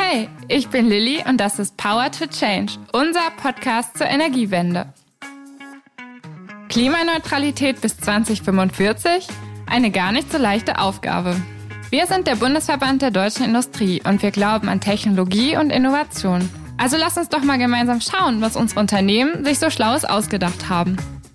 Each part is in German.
Hi, ich bin Lilly und das ist Power to Change, unser Podcast zur Energiewende. Klimaneutralität bis 2045? Eine gar nicht so leichte Aufgabe. Wir sind der Bundesverband der deutschen Industrie und wir glauben an Technologie und Innovation. Also lass uns doch mal gemeinsam schauen, was unsere Unternehmen sich so Schlaues ausgedacht haben.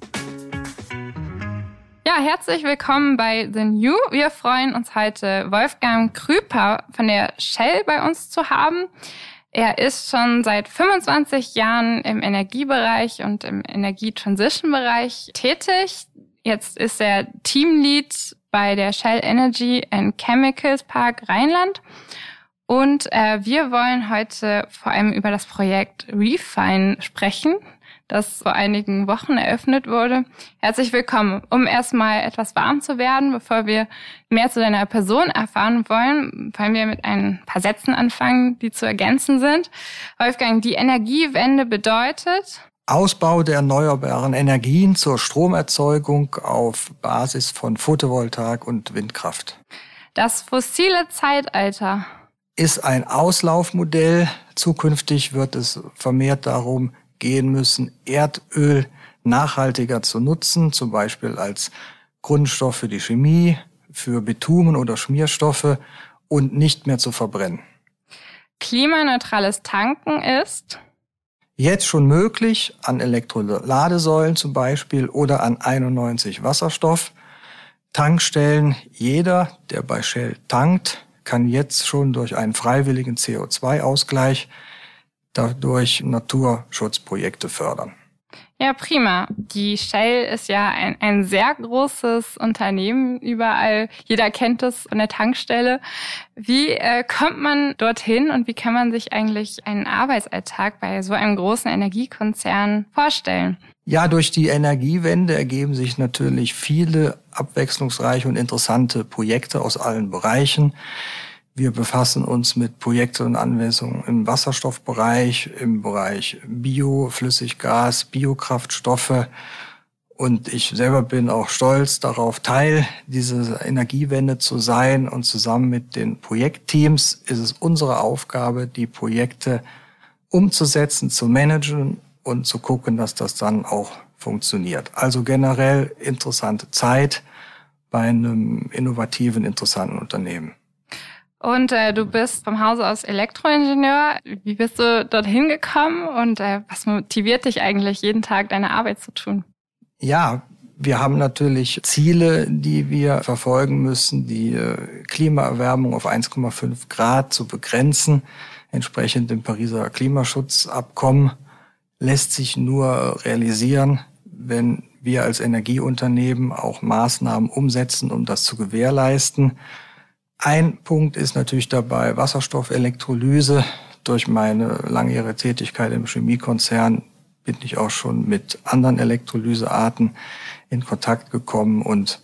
Ja, herzlich willkommen bei The New. Wir freuen uns heute, Wolfgang Krüper von der Shell bei uns zu haben. Er ist schon seit 25 Jahren im Energiebereich und im Energie-Transition-Bereich tätig. Jetzt ist er Teamlead bei der Shell Energy and Chemicals Park Rheinland. Und wir wollen heute vor allem über das Projekt Refine sprechen, das vor einigen Wochen eröffnet wurde. Herzlich willkommen. Um erstmal etwas warm zu werden, bevor wir mehr zu deiner Person erfahren wollen wir mit ein paar Sätzen anfangen, die zu ergänzen sind. Wolfgang, die Energiewende bedeutet Ausbau der erneuerbaren Energien zur Stromerzeugung auf Basis von Photovoltaik und Windkraft. Das fossile Zeitalter Ist ein Auslaufmodell. Zukünftig wird es vermehrt darum gehen müssen, Erdöl nachhaltiger zu nutzen, zum Beispiel als Grundstoff für die Chemie, für Bitumen oder Schmierstoffe und nicht mehr zu verbrennen. Klimaneutrales Tanken ist Jetzt schon möglich an Elektroladesäulen zum Beispiel oder an 91 Wasserstoff. Tankstellen, jeder, der bei Shell tankt, kann jetzt schon durch einen freiwilligen CO2-Ausgleich dadurch Naturschutzprojekte fördern. Ja, prima. Die Shell ist ja ein sehr großes Unternehmen überall. Jeder kennt es von der Tankstelle. Wie kommt man dorthin und wie kann man sich eigentlich einen Arbeitsalltag bei so einem großen Energiekonzern vorstellen? Ja, durch die Energiewende ergeben sich natürlich viele abwechslungsreiche und interessante Projekte aus allen Bereichen. Wir befassen uns mit Projekten und Anwendungen im Wasserstoffbereich, im Bereich Bio, Flüssiggas, Biokraftstoffe. Und ich selber bin auch stolz darauf, Teil dieser Energiewende zu sein. Und zusammen mit den Projektteams ist es unsere Aufgabe, die Projekte umzusetzen, zu managen und zu gucken, dass das dann auch funktioniert. Also generell interessante Zeit bei einem innovativen, interessanten Unternehmen. Und du bist vom Hause aus Elektroingenieur. Wie bist du dorthin gekommen und was motiviert dich eigentlich, jeden Tag deine Arbeit zu tun? Ja, wir haben natürlich Ziele, die wir verfolgen müssen, die Klimaerwärmung auf 1,5 Grad zu begrenzen. Entsprechend dem Pariser Klimaschutzabkommen lässt sich nur realisieren, wenn wir als Energieunternehmen auch Maßnahmen umsetzen, um das zu gewährleisten. Ein Punkt ist natürlich dabei Wasserstoffelektrolyse. Durch meine langjährige Tätigkeit im Chemiekonzern bin ich auch schon mit anderen Elektrolysearten in Kontakt gekommen und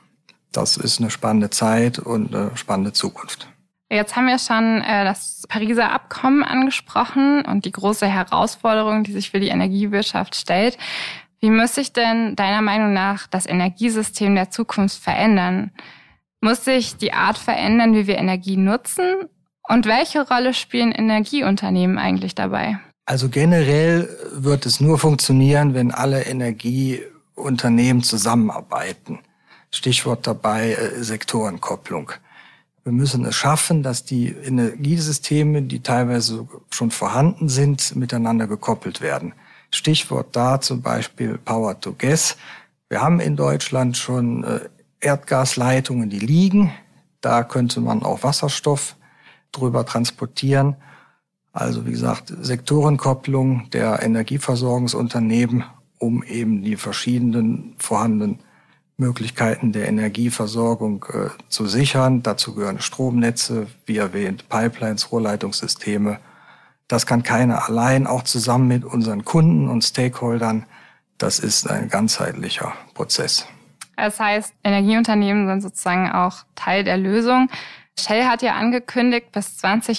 das ist eine spannende Zeit und eine spannende Zukunft. Jetzt haben wir schon das Pariser Abkommen angesprochen und die große Herausforderung, die sich für die Energiewirtschaft stellt. Wie muss sich denn deiner Meinung nach das Energiesystem der Zukunft verändern? Muss sich die Art verändern, wie wir Energie nutzen? Und welche Rolle spielen Energieunternehmen eigentlich dabei? Also generell wird es nur funktionieren, wenn alle Energieunternehmen zusammenarbeiten. Stichwort dabei Sektorenkopplung. Wir müssen es schaffen, dass die Energiesysteme, die teilweise schon vorhanden sind, miteinander gekoppelt werden. Stichwort da zum Beispiel Power to Gas. Wir haben in Deutschland schon Erdgasleitungen, die liegen. Da könnte man auch Wasserstoff drüber transportieren. Also wie gesagt, Sektorenkopplung der Energieversorgungsunternehmen, um eben die verschiedenen vorhandenen Möglichkeiten der Energieversorgung zu sichern. Dazu gehören Stromnetze, wie erwähnt, Pipelines, Rohrleitungssysteme. Das kann keiner allein, auch zusammen mit unseren Kunden und Stakeholdern. Das ist ein ganzheitlicher Prozess. Das heißt, Energieunternehmen sind sozusagen auch Teil der Lösung. Shell hat ja angekündigt, bis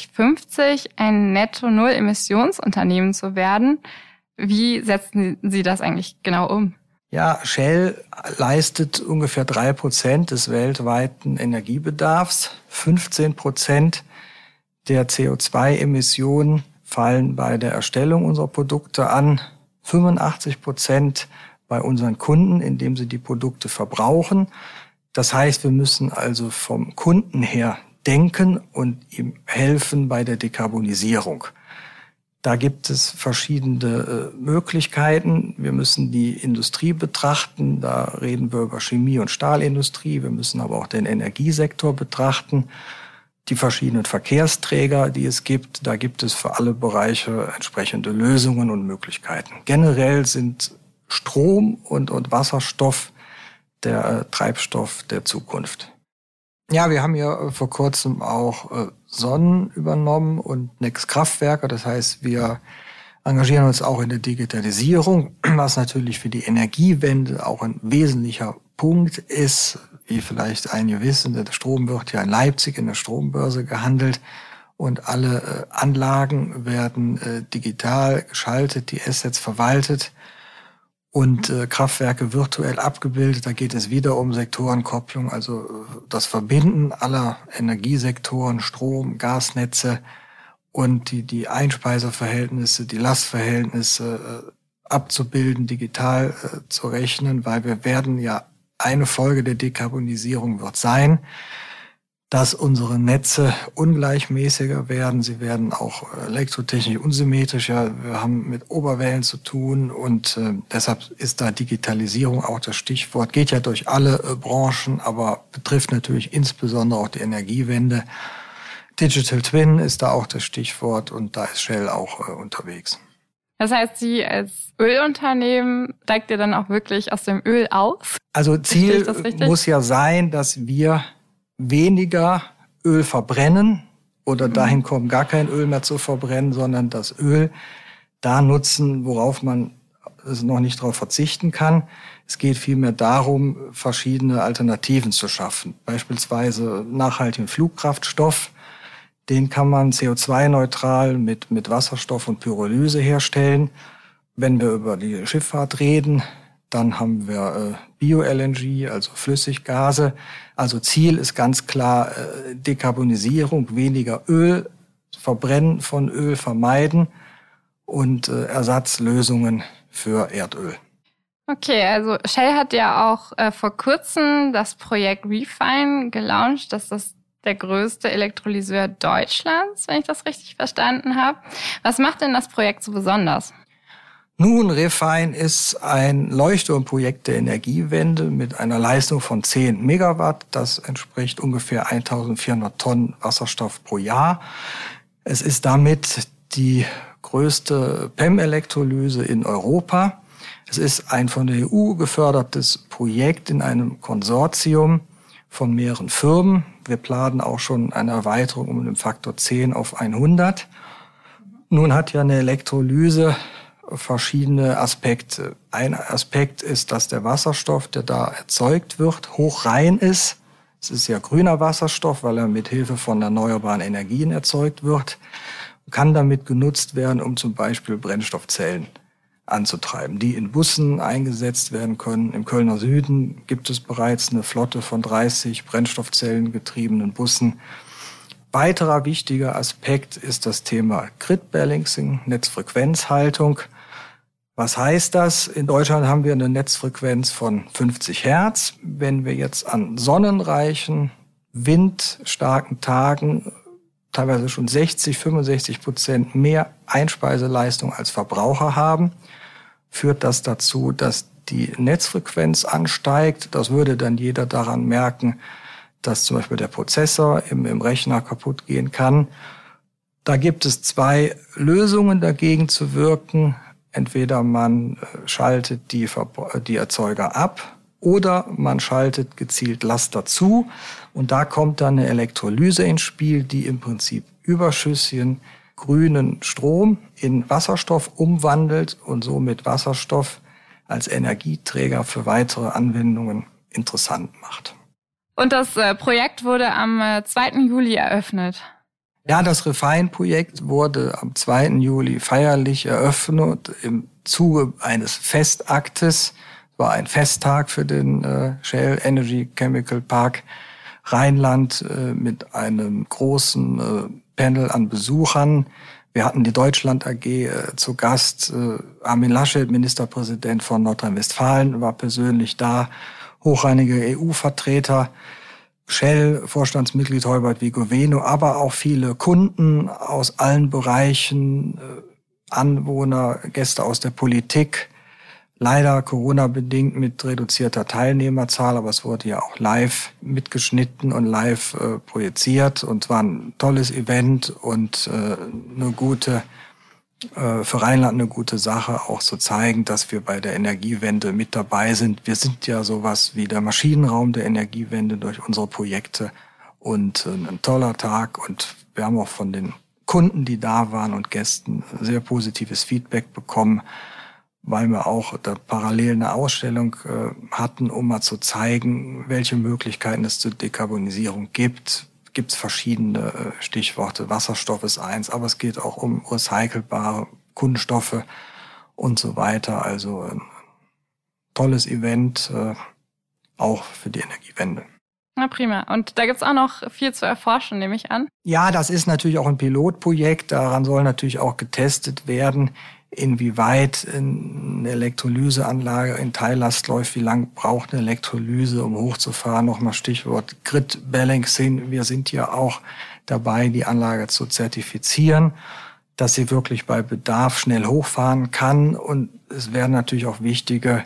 2050 ein Netto-Null-Emissionsunternehmen zu werden. Wie setzen Sie das eigentlich genau um? Ja, Shell leistet ungefähr 3% des weltweiten Energiebedarfs. 15% der CO2-Emissionen fallen bei der Erstellung unserer Produkte an. 85% bei unseren Kunden, indem sie die Produkte verbrauchen. Das heißt, wir müssen also vom Kunden her denken und ihm helfen bei der Dekarbonisierung. Da gibt es verschiedene Möglichkeiten. Wir müssen die Industrie betrachten. Da reden wir über Chemie- und Stahlindustrie. Wir müssen aber auch den Energiesektor betrachten. Die verschiedenen Verkehrsträger, die es gibt, da gibt es für alle Bereiche entsprechende Lösungen und Möglichkeiten. Generell sind Strom und Wasserstoff der Treibstoff der Zukunft. Ja, wir haben ja vor kurzem auch Sonnen übernommen und Next Kraftwerke. Das heißt, wir engagieren uns auch in der Digitalisierung, was natürlich für die Energiewende auch ein wesentlicher Punkt ist. Wie vielleicht einige wissen, der Strom wird ja in Leipzig in der Strombörse gehandelt und alle Anlagen werden digital geschaltet, die Assets verwaltet und Kraftwerke virtuell abgebildet. Da geht es wieder um Sektorenkopplung, also das Verbinden aller Energiesektoren, Strom, Gasnetze und die Einspeiseverhältnisse, die Lastverhältnisse abzubilden, digital zu rechnen, weil wir werden ja, eine Folge der Dekarbonisierung wird sein, dass unsere Netze ungleichmäßiger werden. Sie werden auch elektrotechnisch unsymmetrischer. Wir haben mit Oberwellen zu tun und deshalb ist da Digitalisierung auch das Stichwort. Geht ja durch alle Branchen, aber betrifft natürlich insbesondere auch die Energiewende. Digital Twin ist da auch das Stichwort und da ist Shell auch unterwegs. Das heißt, Sie als Ölunternehmen steigt ihr dann auch wirklich aus dem Öl aus? Also Ziel muss ja sein, dass wir weniger Öl verbrennen oder dahin kommen, gar kein Öl mehr zu verbrennen, sondern das Öl da nutzen, worauf man noch nicht darauf verzichten kann. Es geht vielmehr darum, verschiedene Alternativen zu schaffen. Beispielsweise nachhaltigen Flugkraftstoff. Den kann man CO2-neutral mit Wasserstoff und Pyrolyse herstellen. Wenn wir über die Schifffahrt reden, dann haben wir Bio-LNG, also Flüssiggase. Also Ziel ist ganz klar Dekarbonisierung, weniger Öl, Verbrennen von Öl vermeiden und Ersatzlösungen für Erdöl. Okay, also Shell hat ja auch vor kurzem das Projekt Refine gelauncht. Das ist der größte Elektrolyseur Deutschlands, wenn ich das richtig verstanden habe. Was macht denn das Projekt so besonders? Nun, Refine ist ein Leuchtturmprojekt der Energiewende mit einer Leistung von 10 Megawatt. Das entspricht ungefähr 1400 Tonnen Wasserstoff pro Jahr. Es ist damit die größte PEM-Elektrolyse in Europa. Es ist ein von der EU gefördertes Projekt in einem Konsortium von mehreren Firmen. Wir planen auch schon eine Erweiterung um den Faktor 10 auf 100. Nun hat ja eine Elektrolyse verschiedene Aspekte. Ein Aspekt ist, dass der Wasserstoff, der da erzeugt wird, hochrein ist. Es ist ja grüner Wasserstoff, weil er mit Hilfe von erneuerbaren Energien erzeugt wird. Kann damit genutzt werden, um zum Beispiel Brennstoffzellen anzutreiben, die in Bussen eingesetzt werden können. Im Kölner Süden gibt es bereits eine Flotte von 30 brennstoffzellengetriebenen Bussen. Weiterer wichtiger Aspekt ist das Thema Grid Balancing, Netzfrequenzhaltung. Was heißt das? In Deutschland haben wir eine Netzfrequenz von 50 Hertz. Wenn wir jetzt an sonnenreichen, windstarken Tagen teilweise schon 60-65% mehr Einspeiseleistung als Verbraucher haben, führt das dazu, dass die Netzfrequenz ansteigt. Das würde dann jeder daran merken, dass zum Beispiel der Prozessor im Rechner kaputt gehen kann. Da gibt es 2 Lösungen dagegen zu wirken. Entweder man schaltet die Erzeuger ab oder man schaltet gezielt Last dazu. Und da kommt dann eine Elektrolyse ins Spiel, die im Prinzip überschüssigen grünen Strom in Wasserstoff umwandelt und somit Wasserstoff als Energieträger für weitere Anwendungen interessant macht. Und das Projekt wurde am 2. Juli eröffnet. Ja, das Refine-Projekt wurde am 2. Juli feierlich eröffnet im Zuge eines Festaktes. Es war ein Festtag für den Shell Energy Chemical Park Rheinland mit einem großen Panel an Besuchern. Wir hatten die Deutschland AG zu Gast. Armin Laschet, Ministerpräsident von Nordrhein-Westfalen, war persönlich da. Hochrangige EU-Vertreter. Shell, Vorstandsmitglied Heubert Vigoveno, aber auch viele Kunden aus allen Bereichen, Anwohner, Gäste aus der Politik. Leider Corona-bedingt mit reduzierter Teilnehmerzahl, aber es wurde ja auch live mitgeschnitten und live projiziert und war ein tolles Event und eine gute, für Rheinland eine gute Sache, auch zu zeigen, dass wir bei der Energiewende mit dabei sind. Wir sind ja sowas wie der Maschinenraum der Energiewende durch unsere Projekte und ein toller Tag und wir haben auch von den Kunden, die da waren und Gästen sehr positives Feedback bekommen, weil wir auch da parallel eine Ausstellung hatten, um mal zu zeigen, welche Möglichkeiten es zur Dekarbonisierung gibt. Gibt es verschiedene Stichworte. Wasserstoff ist eins, aber es geht auch um recycelbare Kunststoffe und so weiter. Also ein tolles Event, auch für die Energiewende. Na prima. Und da gibt's auch noch viel zu erforschen, nehme ich an. Ja, das ist natürlich auch ein Pilotprojekt. Daran soll natürlich auch getestet werden, inwieweit eine Elektrolyseanlage in Teillast läuft, wie lang braucht eine Elektrolyse, um hochzufahren. Nochmal Stichwort Grid Balancing. Wir sind ja auch dabei, die Anlage zu zertifizieren, dass sie wirklich bei Bedarf schnell hochfahren kann. Und es werden natürlich auch wichtige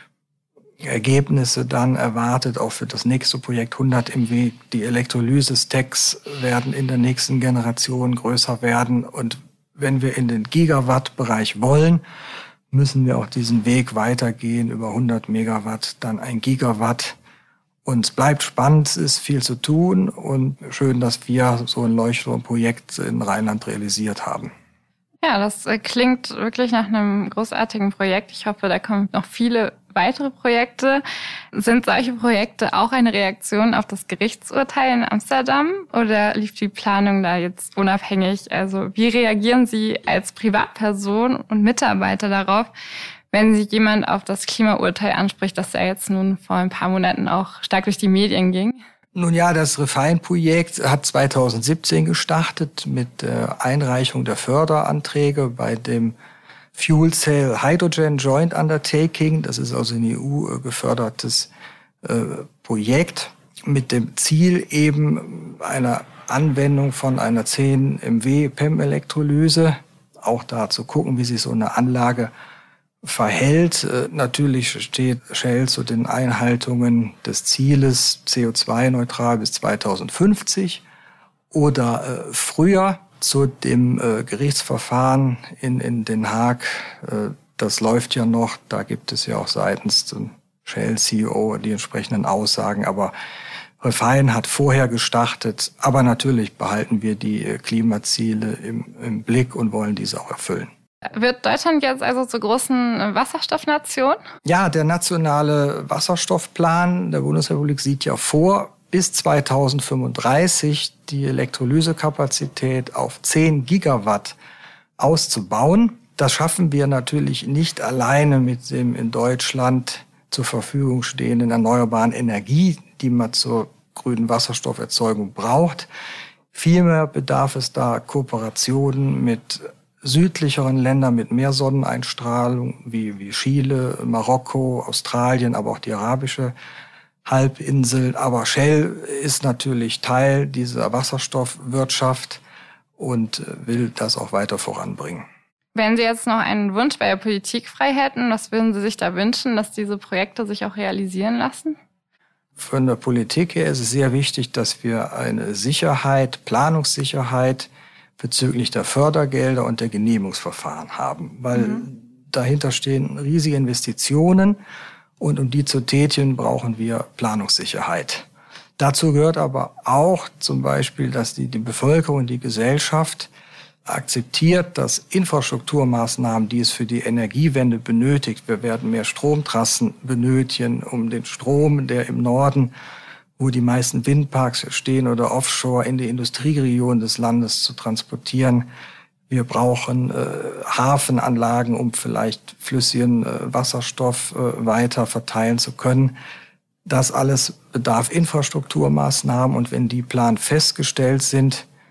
Ergebnisse dann erwartet, auch für das nächste Projekt 100 MW. Die Elektrolyse-Stacks werden in der nächsten Generation größer werden und wenn wir in den Gigawatt-Bereich wollen, müssen wir auch diesen Weg weitergehen, über 100 Megawatt, dann 1 Gigawatt. Und es bleibt spannend, es ist viel zu tun und schön, dass wir so ein Leuchtturmprojekt in Rheinland realisiert haben. Ja, das klingt wirklich nach einem großartigen Projekt. Ich hoffe, da kommen noch viele weitere Projekte. Sind solche Projekte auch eine Reaktion auf das Gerichtsurteil in Amsterdam oder lief die Planung da jetzt unabhängig? Also wie reagieren Sie als Privatperson und Mitarbeiter darauf, wenn sich jemand auf das Klimaurteil anspricht, das ja jetzt nun vor ein paar Monaten auch stark durch die Medien ging? Nun ja, das Refine-Projekt hat 2017 gestartet mit Einreichung der Förderanträge bei dem Fuel Cell Hydrogen Joint Undertaking. Das ist also ein EU gefördertes Projekt mit dem Ziel eben einer Anwendung von einer 10 MW PEM-Elektrolyse. Auch da zu gucken, wie sich so eine Anlage verhält. Natürlich steht Shell zu den Einhaltungen des Zieles CO2-neutral bis 2050 oder früher zu dem Gerichtsverfahren in Den Haag. Das läuft ja noch. Da gibt es ja auch seitens dem Shell-CEO die entsprechenden Aussagen. Aber Refine hat vorher gestartet. Aber natürlich behalten wir die Klimaziele im Blick und wollen diese auch erfüllen. Wird Deutschland jetzt also zur großen Wasserstoffnation? Ja, der nationale Wasserstoffplan der Bundesrepublik sieht ja vor, bis 2035 die Elektrolysekapazität auf 10 Gigawatt auszubauen. Das schaffen wir natürlich nicht alleine mit dem in Deutschland zur Verfügung stehenden erneuerbaren Energie, die man zur grünen Wasserstofferzeugung braucht. Vielmehr bedarf es da Kooperationen mit südlicheren Ländern mit mehr Sonneneinstrahlung wie Chile, Marokko, Australien, aber auch die arabische Halbinsel. Aber Shell ist natürlich Teil dieser Wasserstoffwirtschaft und will das auch weiter voranbringen. Wenn Sie jetzt noch einen Wunsch bei der Politik frei hätten, was würden Sie sich da wünschen, dass diese Projekte sich auch realisieren lassen? Von der Politik her ist es sehr wichtig, dass wir eine Sicherheit, Planungssicherheit bezüglich der Fördergelder und der Genehmigungsverfahren haben, weil dahinter stehen riesige Investitionen und um die zu tätigen, brauchen wir Planungssicherheit. Dazu gehört aber auch zum Beispiel, dass die Bevölkerung, die Gesellschaft akzeptiert, dass Infrastrukturmaßnahmen, die es für die Energiewende benötigt, wir werden mehr Stromtrassen benötigen, um den Strom, der im Norden, wo die meisten Windparks stehen oder offshore in die Industrieregion des Landes zu transportieren. Wir brauchen Hafenanlagen, um vielleicht flüssigen Wasserstoff weiter verteilen zu können. Das alles bedarf Infrastrukturmaßnahmen und wenn die Plan festgestellt sind,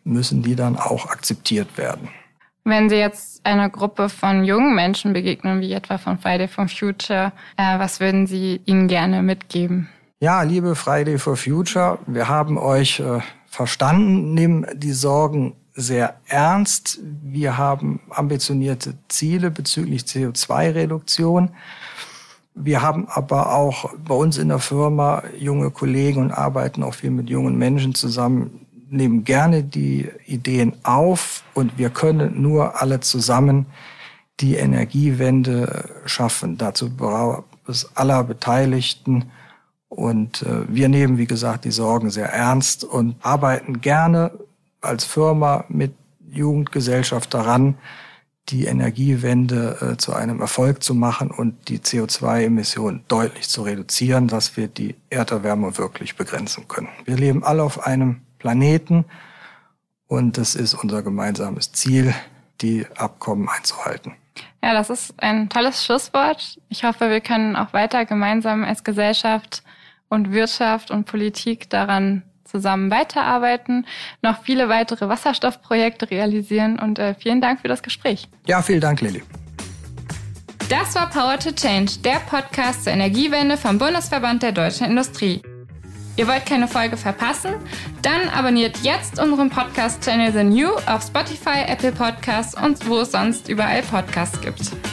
müssen die dann auch akzeptiert werden. Wenn Sie jetzt einer Gruppe von jungen Menschen begegnen, wie etwa von Friday for Future, was würden Sie ihnen gerne mitgeben? Ja, liebe Friday for Future, wir haben euch verstanden, nehmen die Sorgen sehr ernst. Wir haben ambitionierte Ziele bezüglich CO2-Reduktion. Wir haben aber auch bei uns in der Firma junge Kollegen und arbeiten auch viel mit jungen Menschen zusammen, nehmen gerne die Ideen auf und wir können nur alle zusammen die Energiewende schaffen. Dazu braucht es aller Beteiligten und wir nehmen, wie gesagt, die Sorgen sehr ernst und arbeiten gerne als Firma mit Jugendgesellschaft daran, die Energiewende zu einem Erfolg zu machen und die CO2-Emissionen deutlich zu reduzieren, dass wir die Erderwärmung wirklich begrenzen können. Wir leben alle auf einem Planeten und es ist unser gemeinsames Ziel, die Abkommen einzuhalten. Ja, das ist ein tolles Schlusswort. Ich hoffe, wir können auch weiter gemeinsam als Gesellschaft und Wirtschaft und Politik daran zusammen weiterarbeiten, noch viele weitere Wasserstoffprojekte realisieren und vielen Dank für das Gespräch. Ja, vielen Dank, Lilly. Das war Power to Change, der Podcast zur Energiewende vom Bundesverband der Deutschen Industrie. Ihr wollt keine Folge verpassen? Dann abonniert jetzt unseren Podcast-Channel The New auf Spotify, Apple Podcasts und wo es sonst überall Podcasts gibt.